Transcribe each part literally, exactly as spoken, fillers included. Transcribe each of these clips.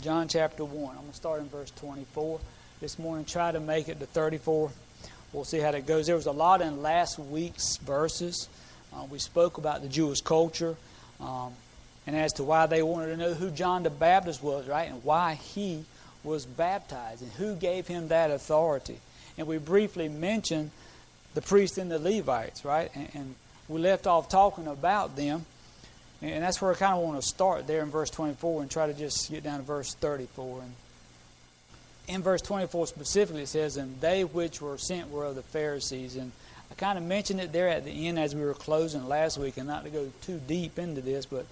John chapter one. I'm going to start in verse twenty-four. This morning, try to make it to thirty-four. We'll see how that goes. There was a lot in last week's verses. Uh, we spoke about the Jewish culture um, and as to why they wanted to know who John the Baptist was, right? And why he was baptized and who gave him that authority. And we briefly mentioned the priests and the Levites, right? And, and we left off talking about them. And that's where I kind of want to start there in verse twenty-four and try to just get down to verse thirty-four. And in verse twenty-four specifically it says, "And they which were sent were of the Pharisees." And I kind of mentioned it there at the end as we were closing last week, and not to go too deep into this, but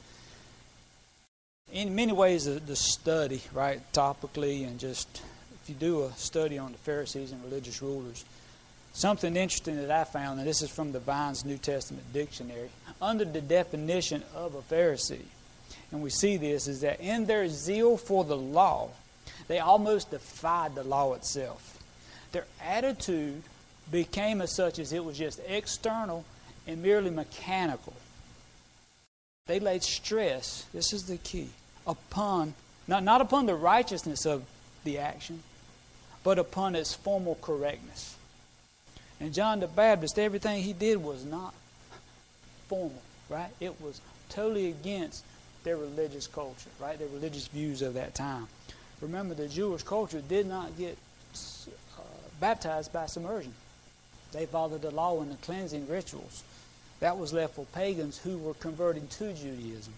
in many ways the, the study, right, topically, and just if you do a study on the Pharisees and religious rulers, something interesting that I found, and this is from the Vine's New Testament Dictionary, under the definition of a Pharisee, and we see this, is that in their zeal for the law, they almost defied the law itself. Their attitude became as such as it was just external and merely mechanical. They laid stress, this is the key, upon, not, not upon the righteousness of the action, but upon its formal correctness. And John the Baptist, everything he did was not formal, right? It was totally against their religious culture, right? Their religious views of that time. Remember, the Jewish culture did not get uh, baptized by submersion. They followed the law and the cleansing rituals. That was left for pagans who were converting to Judaism.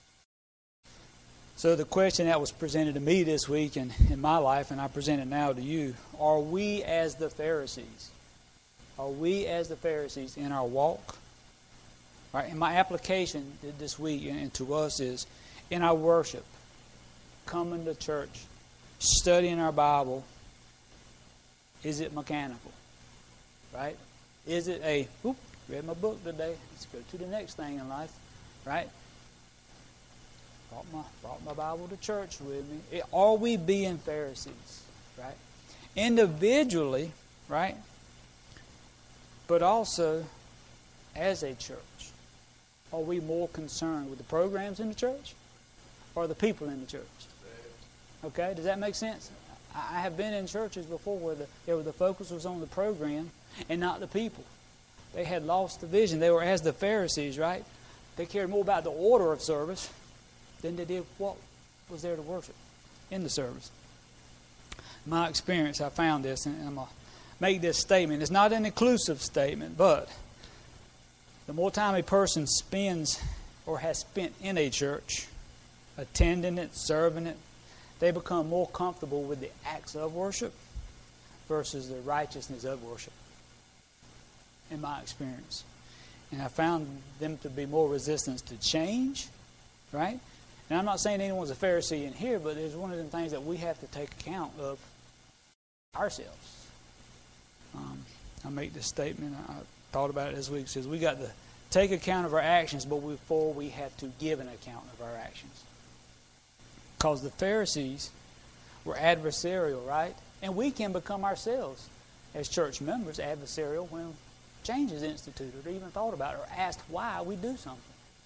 So the question that was presented to me this week and in my life, and I present it now to you, are we as the Pharisees? Are we as the Pharisees in our walk? Right, and my application this week and to us is in our worship, coming to church, studying our Bible, is it mechanical? Right? Is it a, whoop, read my book today, let's go to the next thing in life, right? Brought my, brought my Bible to church with me. It, are we being Pharisees? Right? Individually, right? But also as a church. Are we more concerned with the programs in the church or the people in the church? Okay, does that make sense? I have been in churches before where the, where the focus was on the program and not the people. They had lost the vision. They were as the Pharisees, right? They cared more about the order of service than they did what was there to worship in the service. My experience, I found this, and I'm going to make this statement. It's not an inclusive statement, but the more time a person spends or has spent in a church, attending it, serving it, they become more comfortable with the acts of worship versus the righteousness of worship, in my experience. And I found them to be more resistant to change, right? And I'm not saying anyone's a Pharisee in here, but there's one of the things that we have to take account of ourselves. Um, I make this statement, I thought about it this week, it says we got to take account of our actions, but before we have to give an account of our actions. Because the Pharisees were adversarial, right? And we can become ourselves, as church members, adversarial when change is instituted or even thought about or asked why we do something.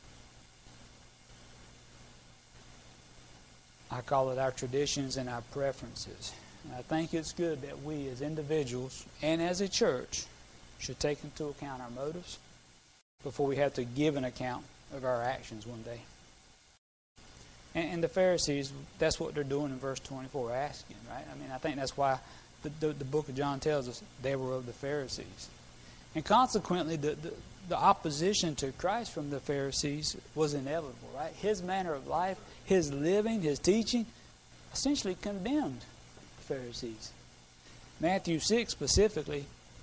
I call it our traditions and our preferences. And I think it's good that we as individuals and as a church should take into account our motives before we have to give an account of our actions one day. And, and the Pharisees, that's what they're doing in verse twenty-four, asking, right? I mean, I think that's why the, the, the book of John tells us they were of the Pharisees. And consequently, the, the, the opposition to Christ from the Pharisees was inevitable, right? His manner of life, his living, his teaching, essentially condemned the Pharisees. Matthew six specifically,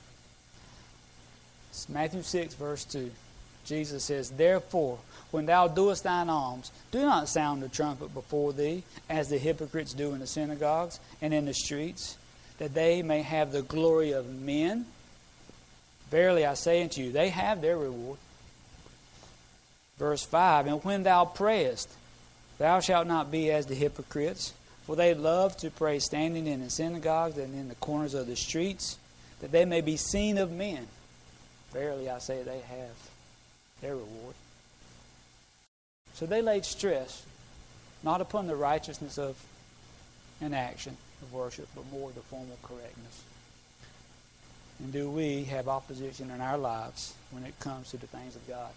Matthew six verse two, Jesus says, "Therefore, when thou doest thine alms, do not sound the trumpet before thee, as the hypocrites do in the synagogues and in the streets, that they may have the glory of men. Verily I say unto you, they have their reward." Verse five, "And when thou prayest, thou shalt not be as the hypocrites, for they love to pray standing in the synagogues and in the corners of the streets, that they may be seen of men. Verily I say, they have their reward." So they laid stress not upon the righteousness of and action of worship, but more the formal correctness? And do we have opposition in our lives when it comes to the things of God?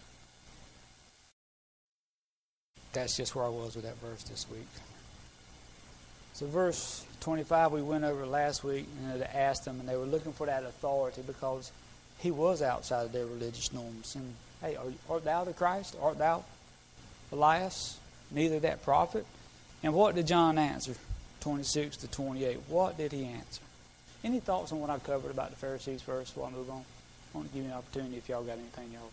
That's just where I was with that verse this week. So verse twenty-five we went over last week, and they asked them, and they were looking for that authority because he was outside of their religious norms. And, hey, art thou the Christ? Art thou Elias? Neither that prophet? And what did John answer? twenty-six to twenty-eight. What did he answer? Any thoughts on what I covered about the Pharisees first before I move on? I want to give you an opportunity if y'all got anything else.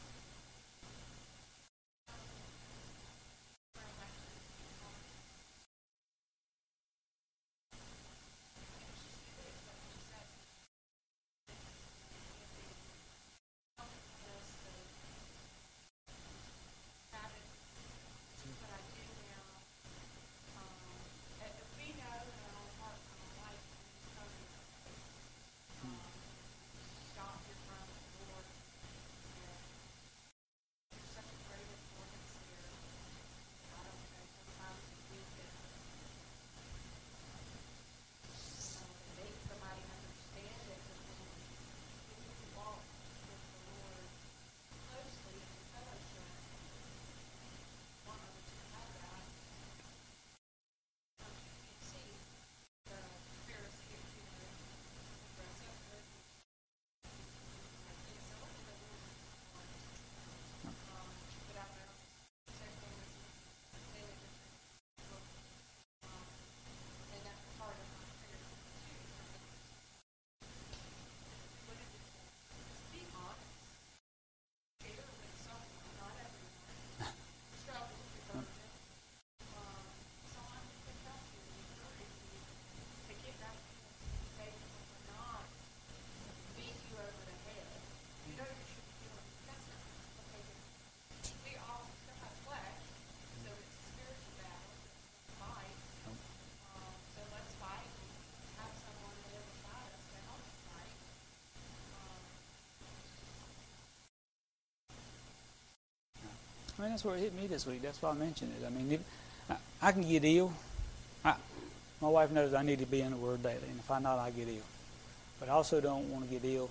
I mean, that's where it hit me this week. That's why I mentioned it. I mean, if, I, I can get ill. I, my wife knows I need to be in the Word daily, and if I'm not, I get ill. But I also don't want to get ill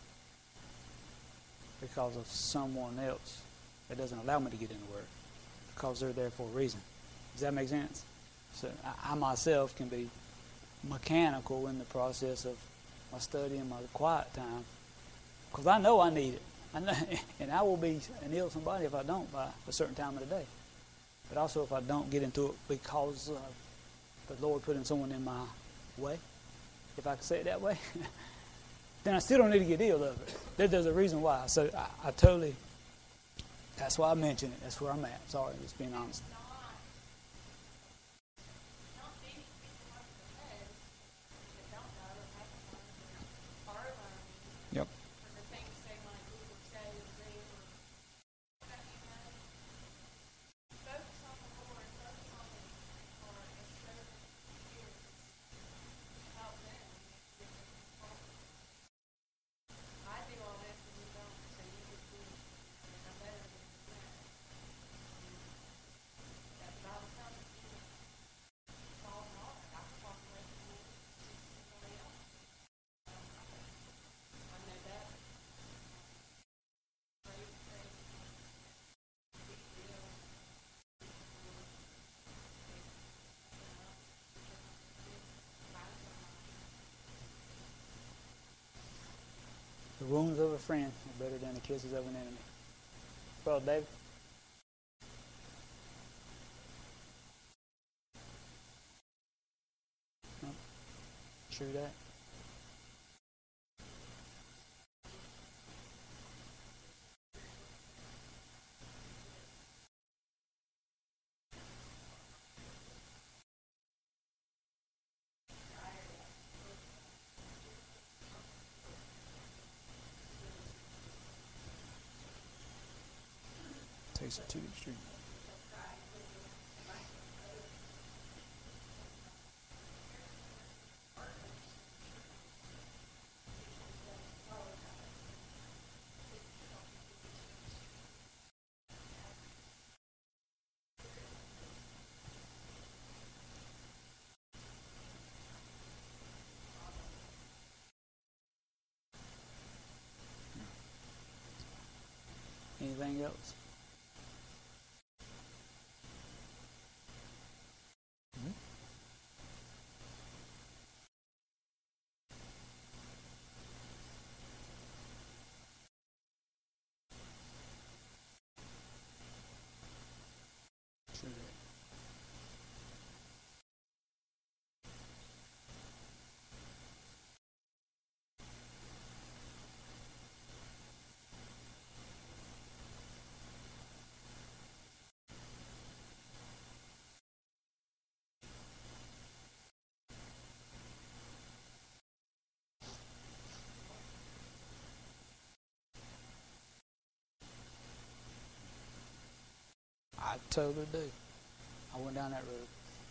because of someone else that doesn't allow me to get in the Word, because they're there for a reason. Does that make sense? So I, I myself can be mechanical in the process of my study and my quiet time because I know I need it. I know, and I will be an ill somebody if I don't by a certain time of the day. But also if I don't get into it because uh, the Lord putting someone in my way, if I can say it that way, then I still don't need to get ill of it. There, there's a reason why. So I, I totally, that's why I mentioned it. That's where I'm at. Sorry, just being honest. Yep. The wounds of a friend are better than the kisses of an enemy. Well, David? No. True that. Takes it to the extreme. else? Mm-hmm. True. I totally do. I went down that road.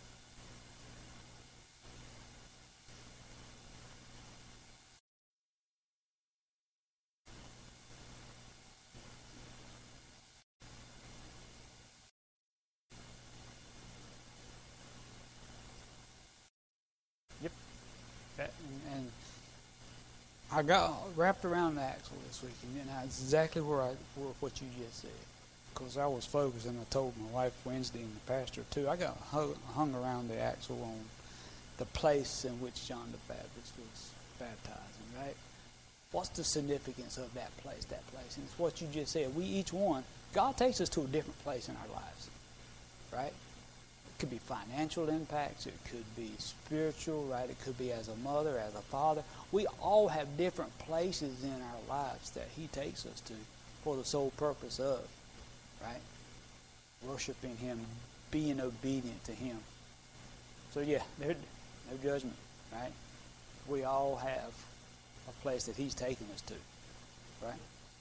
Yep. That, and, and I got wrapped around the axle this week, and that's exactly where I where what you just said. Because I was focused, and I told my wife Wednesday and the pastor too. I got hung, hung around the axle on the place in which John the Baptist was baptizing. Right? What's the significance of that place? That place, and it's what you just said. We each one, God takes us to a different place in our lives. Right? It could be financial impacts. It could be spiritual. Right? It could be as a mother, as a father. We all have different places in our lives that He takes us to for the sole purpose of. Right? Worshiping Him, being obedient to Him. So yeah, there's no judgment, right? We all have a place that He's taking us to, right?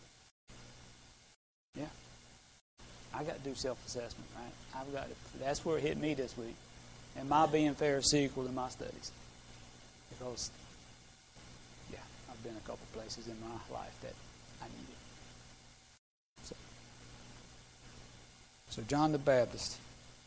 Yeah. I got to do self-assessment, right? I've got to, that's where it hit me this week. Am I being pharisaical in my studies? Because, yeah, I've been a couple places in my life that I needed. So, So John the Baptist,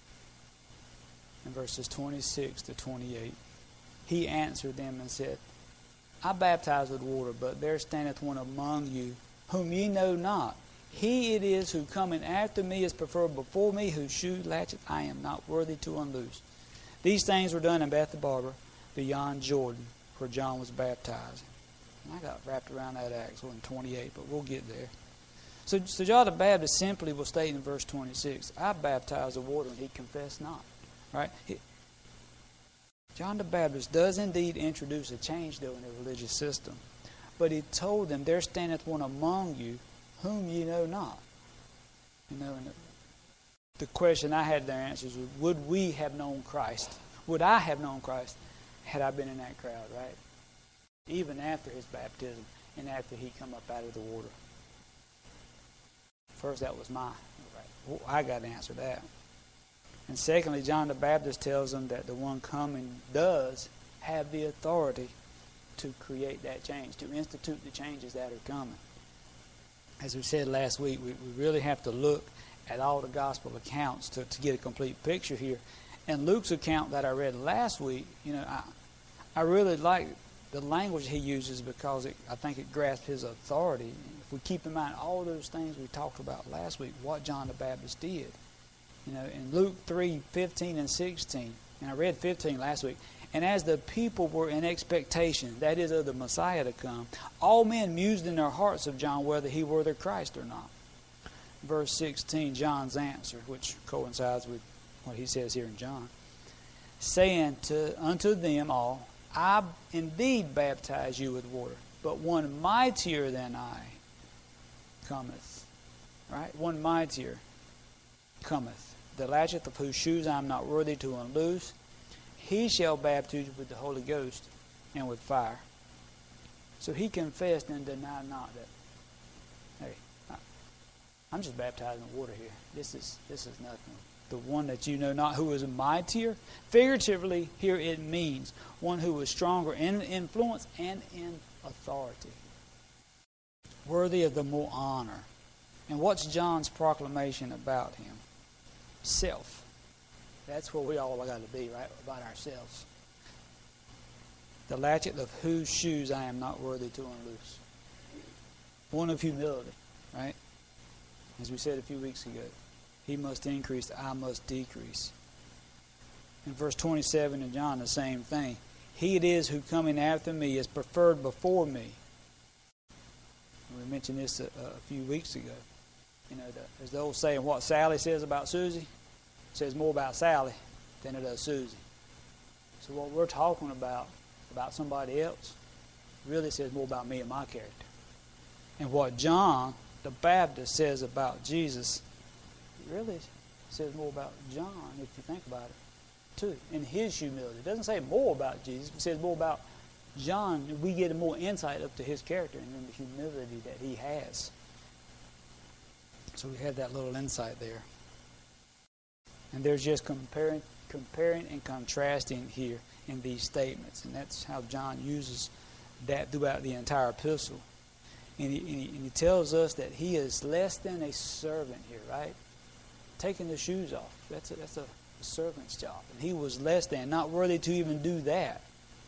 in verses twenty-six to twenty-eight, he answered them and said, I baptize with water, but there standeth one among you, whom ye know not. He it is who cometh after me is preferred before me, whose shoe latchet I am not worthy to unloose. These things were done in Bethabara, beyond Jordan, where John was baptizing. And I got wrapped around that axle in twenty-eight, but we'll get there. So, so John the Baptist simply will state in verse twenty-six, I baptize with water, and he confessed not. Right? He, John the Baptist does indeed introduce a change, though, in the religious system. But he told them, there standeth one among you, whom ye know not. You know, and the, the question I had there answers was, would we have known Christ? Would I have known Christ had I been in that crowd, right? Even after his baptism and after he come up out of the water. First, that was my, right. Well, I got to answer that. And secondly, John the Baptist tells them that the one coming does have the authority to create that change, to institute the changes that are coming. As we said last week, we, we really have to look at all the gospel accounts to, to get a complete picture here. And Luke's account that I read last week, you know, I, I really like the language he uses because it, I think it grasps his authority. If we keep in mind all those things we talked about last week, what John the Baptist did. You know, in Luke three, fifteen and sixteen, and I read fifteen last week, and as the people were in expectation, that is, of the Messiah to come, all men mused in their hearts of John whether he were the Christ or not. Verse sixteen, John's answer, which coincides with what he says here in John, saying to unto them all, I indeed baptize you with water, but one mightier than I cometh. Right? One mightier cometh, the latchet of whose shoes I am not worthy to unloose. He shall baptize you with the Holy Ghost and with fire. So he confessed and denied not that, hey, I, I'm just baptizing with water here. This is this is nothing. The one that you know not, who is mightier. Figuratively, here it means one who is stronger in influence and in authority. Worthy of the more honor. And what's John's proclamation about him? Self. That's where we all got to be, right? About ourselves. The latchet of whose shoes I am not worthy to unloose. One of humility, right? As we said a few weeks ago, he must increase, I must decrease. In verse twenty-seven in John, the same thing. He it is who coming after me is preferred before me. We mentioned this a, a few weeks ago. You know, the, there's the old saying, what Sally says about Susie, it says more about Sally than it does Susie. So what we're talking about, about somebody else, really says more about me and my character. And what John the Baptist says about Jesus, really says more about John, if you think about it, too, in his humility. It doesn't say more about Jesus, but it says more about John. We get more insight up to his character and the humility that he has. So we have that little insight there. And there's just comparing, comparing and contrasting here in these statements. And that's how John uses that throughout the entire epistle. And he, and he, and he tells us that he is less than a servant here, right? Taking the shoes off. That's a, that's a servant's job. And he was less than, not worthy to even do that.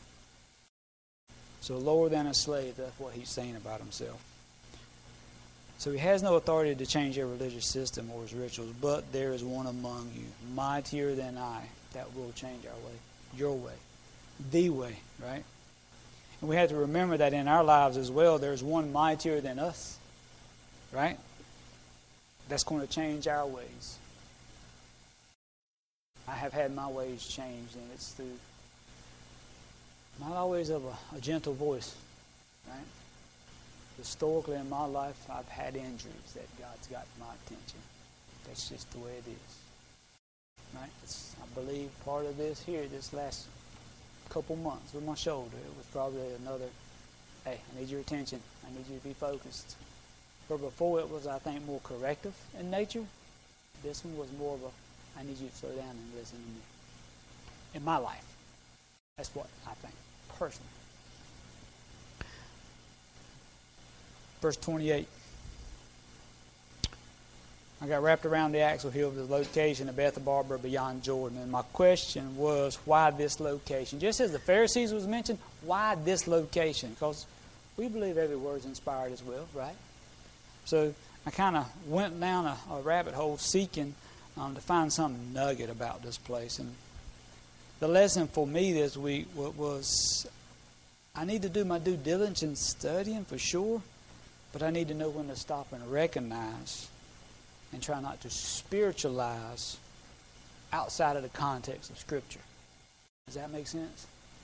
So lower than a slave, that's what he's saying about himself. So he has no authority to change their religious system or his rituals, but there is one among you, mightier than I, that will change our way, your way, the way, right? And we have to remember that in our lives as well, there's one mightier than us, right? That's going to change our ways. I have had my ways changed, and it's through not always of a, a gentle voice, right? Historically in my life, I've had injuries that God's got my attention. That's just the way it is, right? It's, I believe part of this here, this last couple months with my shoulder, it was probably another, hey, I need your attention. I need you to be focused. But before it was, I think, more corrective in nature. This one was more of a, I need you to slow down and listen to me. In my life. That's what I think, personally. Verse twenty-eight. I got wrapped around the axle hill of the location of Bethabara beyond Jordan. And my question was, why this location? Just as the Pharisees was mentioned, why this location? Because we believe every word is inspired as well, right? So I kind of went down a, a rabbit hole seeking um, to find some nugget about this place. And the lesson for me this week was I need to do my due diligence in studying for sure, but I need to know when to stop and recognize and try not to spiritualize outside of the context of Scripture. Does that make sense?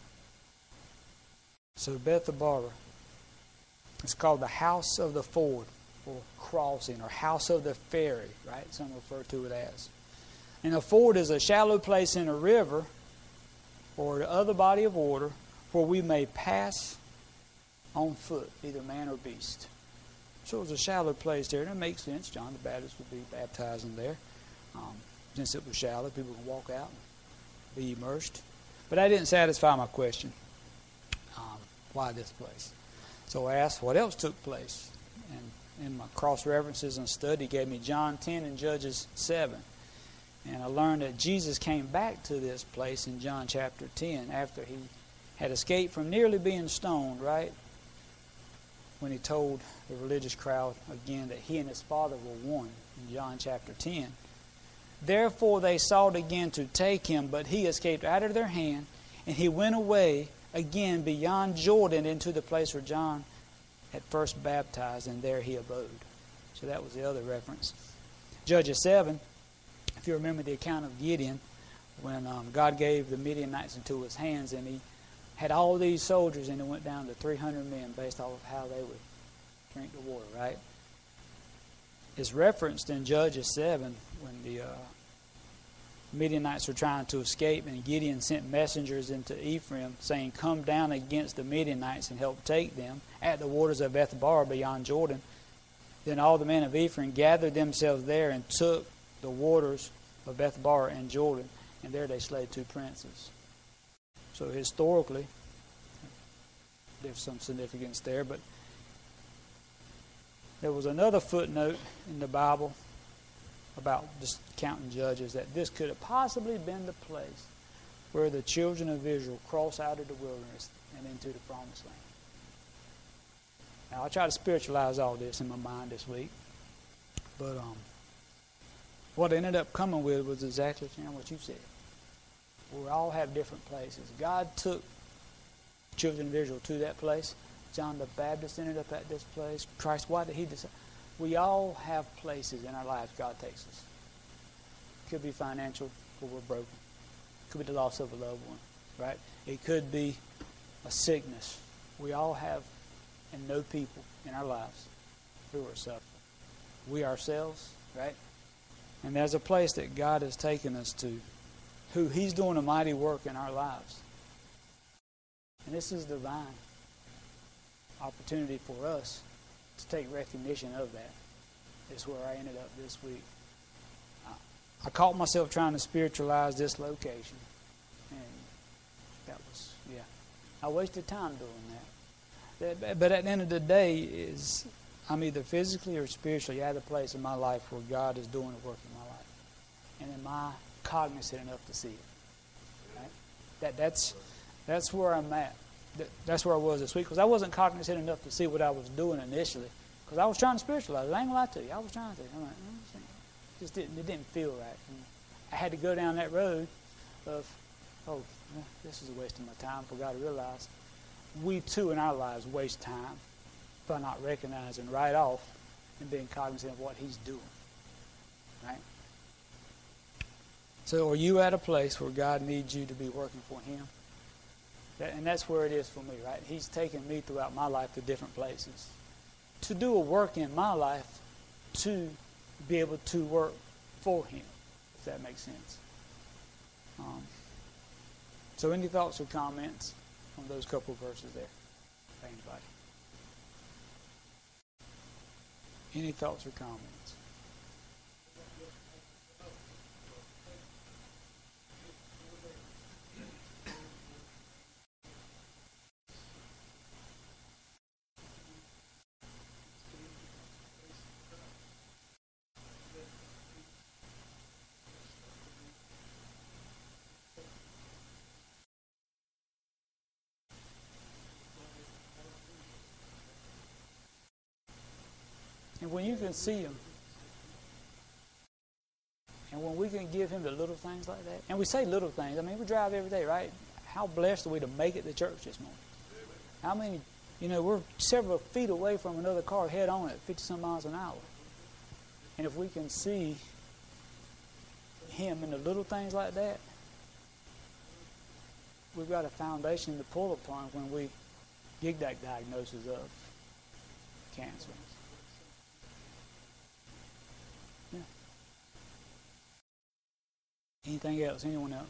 So Bethabara, it's called the House of the Ford, or crossing, or House of the Ferry, right? Some refer to it as. And a ford is a shallow place in a river or the other body of water where we may pass on foot, either man or beast. So it was a shallow place there, and it makes sense. John the Baptist would be baptizing there. Um, since it was shallow, people can walk out and be immersed. But that didn't satisfy my question. Um, why this place? So I asked what else took place. And in my cross-references and study, gave me John ten and Judges seven. And I learned that Jesus came back to this place in John chapter ten after he had escaped from nearly being stoned, right? When he told the religious crowd again that he and his Father were one in John chapter ten. Therefore they sought again to take him, but he escaped out of their hand, and he went away again beyond Jordan into the place where John had first baptized, and there he abode. So that was the other reference. Judges seven, if you remember the account of Gideon, when um, God gave the Midianites into his hands, and he had all these soldiers, and it went down to three hundred men based off of how they would drink the water, right? It's referenced in Judges seven when the uh, Midianites were trying to escape, and Gideon sent messengers into Ephraim saying, come down against the Midianites and help take them at the waters of Bethabara beyond Jordan. Then all the men of Ephraim gathered themselves there and took the waters of Bethabara and Jordan, and there they slayed two princes. So historically, there's some significance there, but there was another footnote in the Bible about just counting Judges that this could have possibly been the place where the children of Israel crossed out of the wilderness and into the promised land. Now, I'll try to spiritualize all this in my mind this week. But um, what I ended up coming with was exactly what you said. We all have different places. God took children of Israel to that place. John the Baptist ended up at this place. Christ, why did he decide? We all have places in our lives God takes us. It could be financial, where we're broken. It could be the loss of a loved one, right? It could be a sickness. We all have and know people in our lives who are suffering. We ourselves, right? And there's a place that God has taken us to, who He's doing a mighty work in our lives. And this is divine opportunity for us to take recognition of that. It's where I ended up this week. I, I caught myself trying to spiritualize this location. And that was, yeah. I wasted time doing that. that. But at the end of the day, is I'm either physically or spiritually at a place in my life where God is doing a work in my life. And am I cognizant enough to see it? Right? That That's... That's where I'm at. That's where I was this week. Because I wasn't cognizant enough to see what I was doing initially. Because I was trying to spiritualize it. I ain't going to lie to you. I was trying to. I'm like, oh, it just didn't, it didn't feel right. And I had to go down that road of, oh, this is a waste of my time for God to realize. We, too, in our lives, waste time by not recognizing right off and being cognizant of what He's doing. Right? So are you at a place where God needs you to be working for Him? And that's where it is for me, right? He's taken me throughout my life to different places. To do a work in my life, to be able to work for Him, if that makes sense. Um, so any thoughts or comments on those couple of verses there? Anybody? Any thoughts or comments? And when you can see Him, and when we can give Him the little things like that, and we say little things, I mean, we drive every day, right? How blessed are we to make it to church this morning? How many, you know, we're several feet away from another car head on at fifty some miles an hour. And if we can see Him in the little things like that, we've got a foundation to pull upon when we get that diagnosis of cancer. Yeah. Anything else? Anyone else?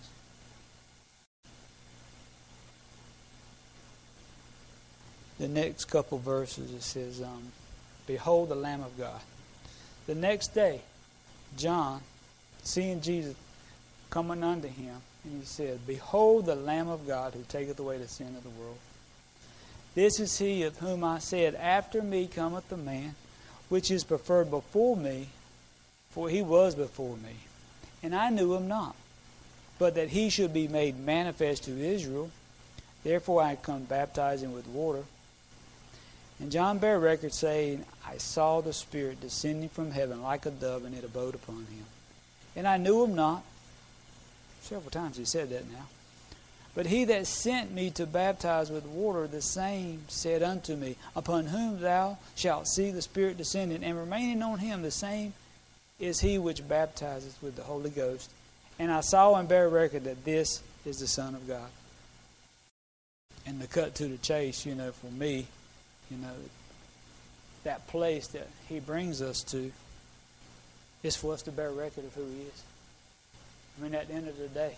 The next couple verses, it says, um, Behold the Lamb of God. The next day, John, seeing Jesus coming unto him, and he said, Behold the Lamb of God who taketh away the sin of the world. This is he of whom I said, After me cometh the man, which is preferred before me, for he was before me. And I knew him not, but that he should be made manifest to Israel. Therefore I come baptizing with water. And John bare record, saying, I saw the Spirit descending from heaven like a dove, and it abode upon him. And I knew him not. Several times he said that now. But he that sent me to baptize with water, the same said unto me, Upon whom thou shalt see the Spirit descending, and remaining on him, the same is he which baptizeth with the Holy Ghost. And I saw and bare record that this is the Son of God. And to cut to the chase, you know, for me, you know, that place that he brings us to is for us to bear record of who he is. I mean, at the end of the day,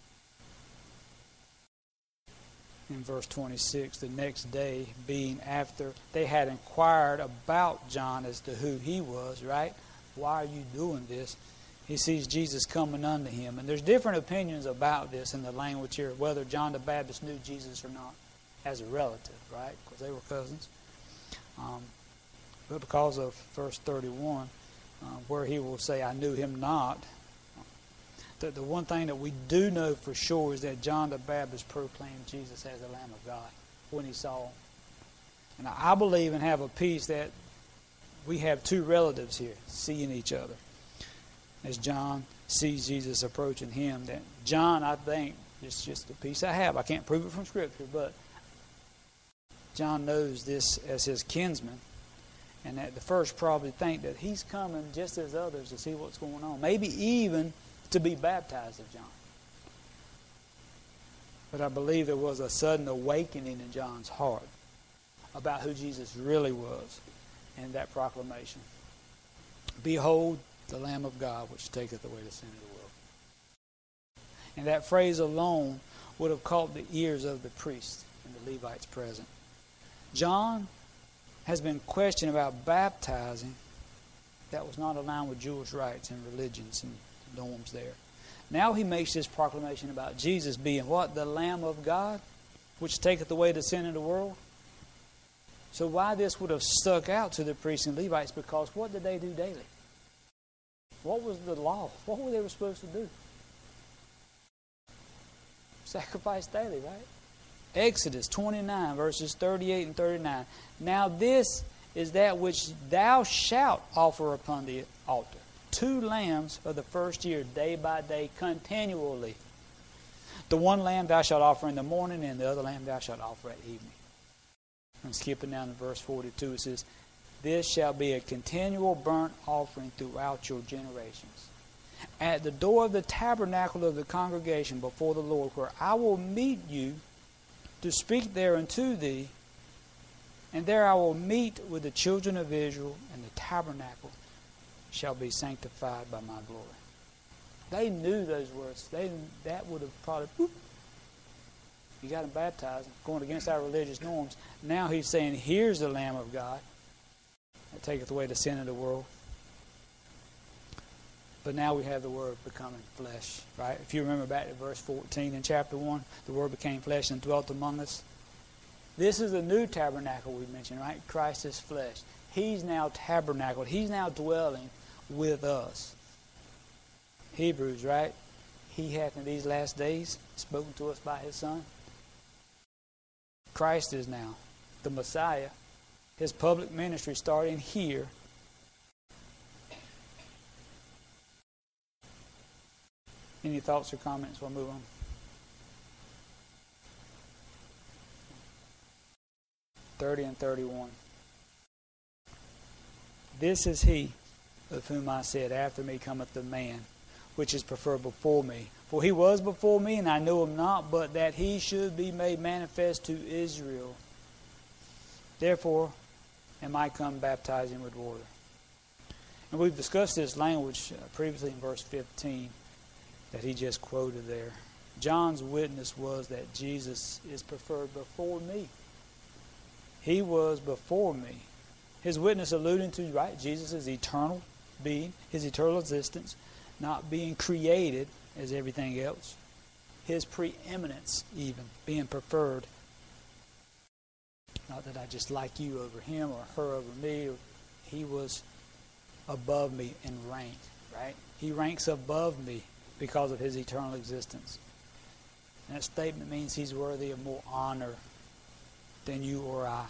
in verse twenty-six, the next day being after they had inquired about John as to who he was, right? Why are you doing this? He sees Jesus coming unto him. And there's different opinions about this in the language here, whether John the Baptist knew Jesus or not as a relative, right? Because they were cousins. Um, but because of verse thirty-one, uh, where he will say, I knew him not. The, the one thing that we do know for sure is that John the Baptist proclaimed Jesus as the Lamb of God when he saw him. And I believe and have a peace that we have two relatives here seeing each other. As John sees Jesus approaching him, that John, I think, it's just a piece I have. I can't prove it from Scripture, but John knows this as his kinsman. And at the first probably think that he's coming just as others to see what's going on. Maybe even to be baptized of John. But I believe there was a sudden awakening in John's heart about who Jesus really was in that proclamation. Behold, the Lamb of God, which taketh away the sin of the world. And that phrase alone would have caught the ears of the priests and the Levites present. John has been questioned about baptizing that was not aligned with Jewish rites and religions and norms there. Now he makes this proclamation about Jesus being what? The Lamb of God, which taketh away the sin of the world. So why this would have stuck out to the priests and Levites? Because what did they do daily? What was the law? What were they supposed to do? Sacrifice daily, right? Exodus twenty-nine, verses thirty-eight and thirty-nine. Now this is that which thou shalt offer upon the altar. Two lambs of the first year, day by day, continually. The one lamb thou shalt offer in the morning, and the other lamb thou shalt offer at evening. I'm skipping down to verse forty-two. It says, this shall be a continual burnt offering throughout your generations. At the door of the tabernacle of the congregation before the Lord, where I will meet you to speak there unto thee, and there I will meet with the children of Israel, and the tabernacle shall be sanctified by my glory. They knew those words. They that would have probably, whoop, you got them baptized, going against our religious norms. Now he's saying, here's the Lamb of God that taketh away the sin of the world. But now we have the Word becoming flesh, right? If you remember back to verse fourteen in chapter one, the Word became flesh and dwelt among us. This is the new tabernacle we mentioned, right? Christ is flesh. He's now tabernacled. He's now dwelling with us. Hebrews, right? He hath in these last days spoken to us by His Son. Christ is now the Messiah. His public ministry starting here. Any thoughts or comments? We'll move on. thirty and thirty-one. This is he of whom I said, after me cometh the man, which is preferred before me. For he was before me, and I knew him not, but that he should be made manifest to Israel. Therefore am I come baptizing with water. And we've discussed this language previously in verse fifteen that he just quoted there. John's witness was that Jesus is preferred before me. He was before me. His witness alluding to, right, Jesus' eternal being, his eternal existence, not being created as everything else. His preeminence even, being preferred. Not that I just like you over him or her over me. He was above me in rank, right? He ranks above me because of his eternal existence. And that statement means he's worthy of more honor than you or I.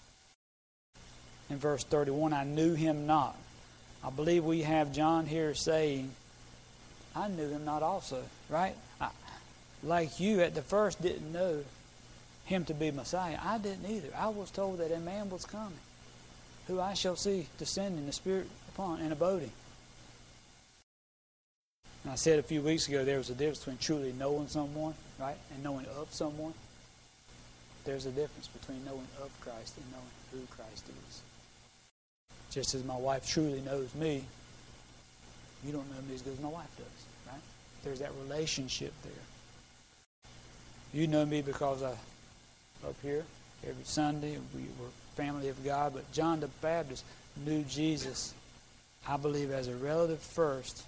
In verse thirty-one, I knew him not. I believe we have John here saying, I knew him not also, right? I, like you at the first didn't know him to be Messiah. I didn't either. I was told that a man was coming, who I shall see descending the Spirit upon and abiding. And I said a few weeks ago there was a difference between truly knowing someone, right, and knowing of someone. There's a difference between knowing of Christ and knowing who Christ is. Just as my wife truly knows me, you don't know me as good as my wife does, right? There's that relationship there. You know me because I up here every Sunday, we were family of God, but John the Baptist knew Jesus, I believe, as a relative first.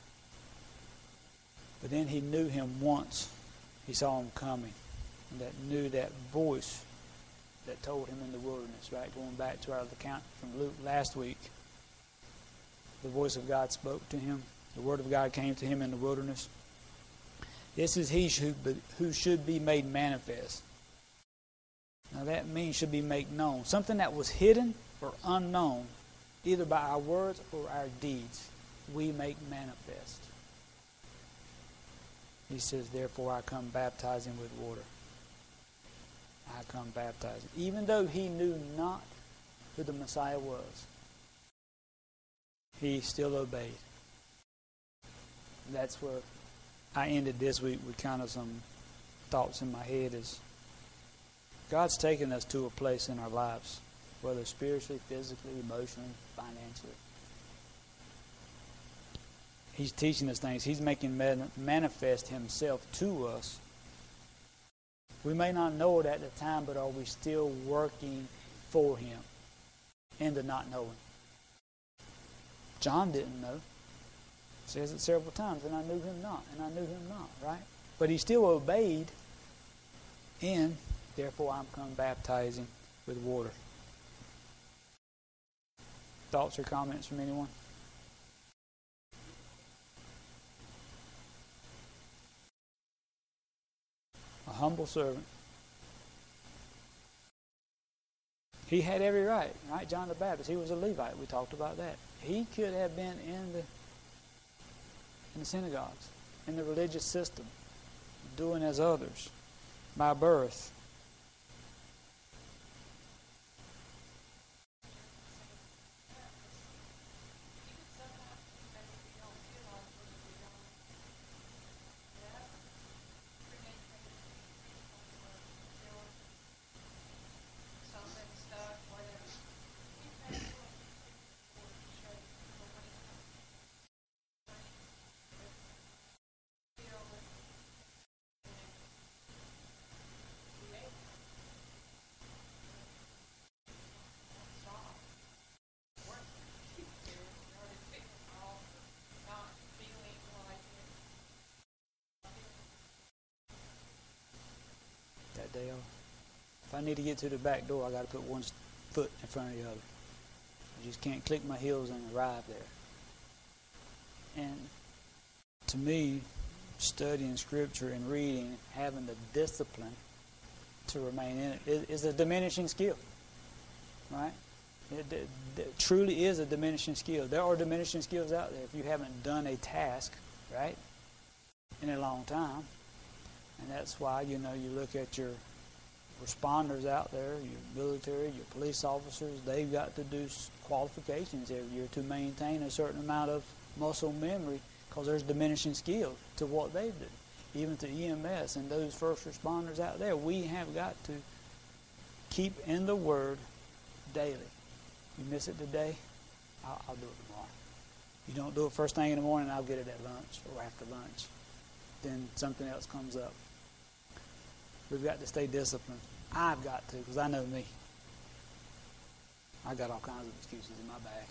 But then he knew him once. He saw him coming. And that knew that voice that told him in the wilderness, right? Going back to our account from Luke last week. The voice of God spoke to him. The word of God came to him in the wilderness. This is he who should be made manifest. Now that means should be made known. Something that was hidden or unknown either by our words or our deeds, we make manifest. He says, therefore I come baptizing with water. I come baptizing. Even though he knew not who the Messiah was, he still obeyed. That's where I ended this week with kind of some thoughts in my head is God's taken us to a place in our lives, whether spiritually, physically, emotionally, financially. He's teaching us things. He's making man- manifest himself to us. We may not know it at the time, but are we still working for him in the not knowing? John didn't know. Says it several times, and I knew him not, and I knew him not, right? But he still obeyed, and therefore I'm come baptizing with water. Thoughts or comments from anyone? A humble servant. He had every right, right? John the Baptist, he was a Levite. We talked about that. He could have been in the in the synagogues, in the religious system, doing as others, by birth. That day off. If I need to get to the back door, I got to put one foot in front of the other. I just can't click my heels and arrive there. And to me, studying Scripture and reading, having the discipline to remain in it is, is a diminishing skill, right? It, it, it truly is a diminishing skill. There are diminishing skills out there if you haven't done a task, right, in a long time. And that's why, you know, you look at your responders out there, your military, your police officers, they've got to do qualifications every year to maintain a certain amount of muscle memory because there's diminishing skills to what they do. Even to E M S and those first responders out there, we have got to keep in the Word daily. You miss it today, I'll, I'll do it tomorrow. You don't do it first thing in the morning, I'll get it at lunch or after lunch. Then something else comes up. We've got to stay disciplined. I've got to, because I know me. I got all kinds of excuses in my bag.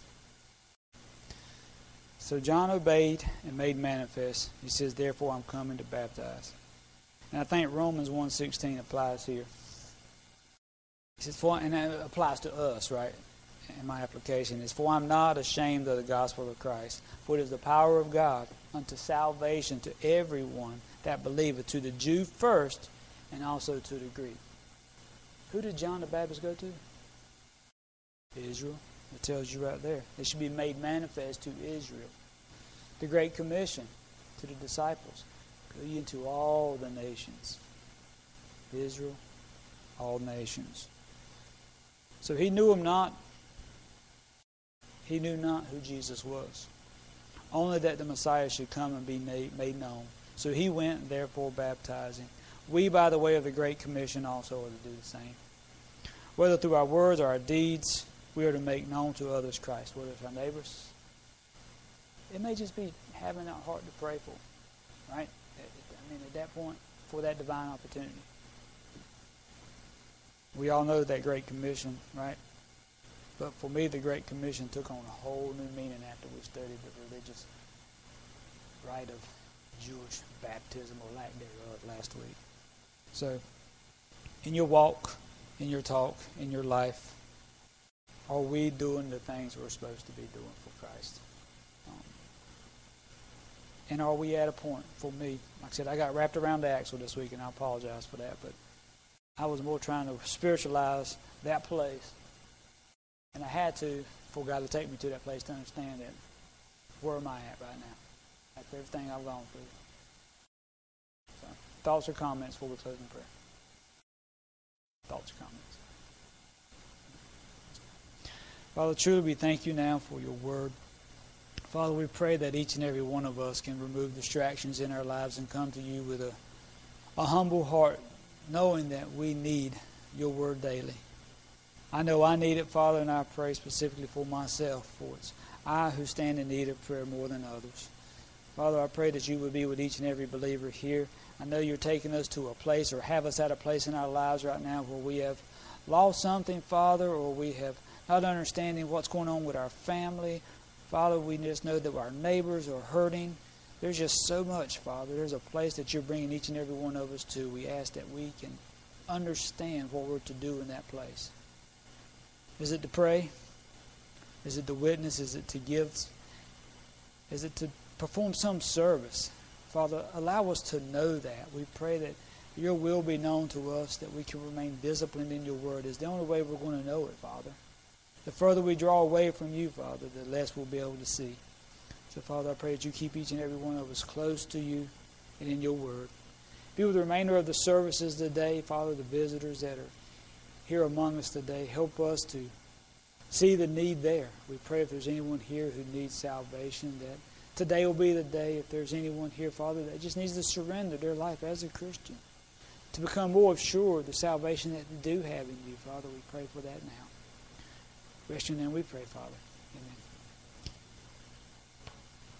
So John obeyed and made manifest. He says, therefore I'm coming to baptize. And I think Romans one sixteen applies here. He says, for, and that applies to us, right? In my application is, for I'm not ashamed of the gospel of Christ, for it is the power of God unto salvation to everyone that believeth, to the Jew first, and also to the Greek. Who did John the Baptist go to? Israel. It tells you right there. It should be made manifest to Israel. The Great Commission to the disciples. Go ye into all the nations. Israel, all nations. So he knew him not. He knew not who Jesus was. Only that the Messiah should come and be made known. So he went, therefore, baptizing. We, by the way of the Great Commission, also are to do the same. Whether through our words or our deeds, we are to make known to others Christ. Whether it's our neighbors. It may just be having that heart to pray for. Right? I mean, at that point, for that divine opportunity. We all know that Great Commission, right? But for me, the Great Commission took on a whole new meaning after we studied the religious rite of Jewish baptism or lack thereof last week. So, in your walk, in your talk, in your life, are we doing the things we're supposed to be doing for Christ? Um, and are we at a point, for me, like I said, I got wrapped around the axle this week, and I apologize for that, but I was more trying to spiritualize that place And I had to, for God to take me to that place to understand that, where am I at right now? After everything I've gone through. So, thoughts or comments before we close in prayer? Thoughts or comments? Father, truly we thank you now for your word. Father, we pray that each and every one of us can remove distractions in our lives and come to you with a, a humble heart, knowing that we need your word daily. I know I need it, Father, and I pray specifically for myself, for it's I who stand in need of prayer more than others. Father, I pray that you would be with each and every believer here. I know you're taking us to a place, or have us at a place in our lives right now where we have lost something, Father, or we have not understanding what's going on with our family. Father, we just know that our neighbors are hurting. There's just so much, Father. There's a place that you're bringing each and every one of us to. We ask that we can understand what we're to do in that place. Is it to pray? Is it to witness? Is it to give? Is it to perform some service? Father, allow us to know that. We pray that your will be known to us, that we can remain disciplined in your word. It's the only way we're going to know it, Father. The further we draw away from you, Father, the less we'll be able to see. So, Father, I pray that you keep each and every one of us close to you and in your word. Be with the remainder of the services today, Father, the visitors that are here among us today. Help us to see the need there. We pray if there's anyone here who needs salvation, that today will be the day. If there's anyone here, Father, that just needs to surrender their life as a Christian, to become more sure of the salvation that they do have in you, Father, we pray for that now. Rest your name we pray, Father.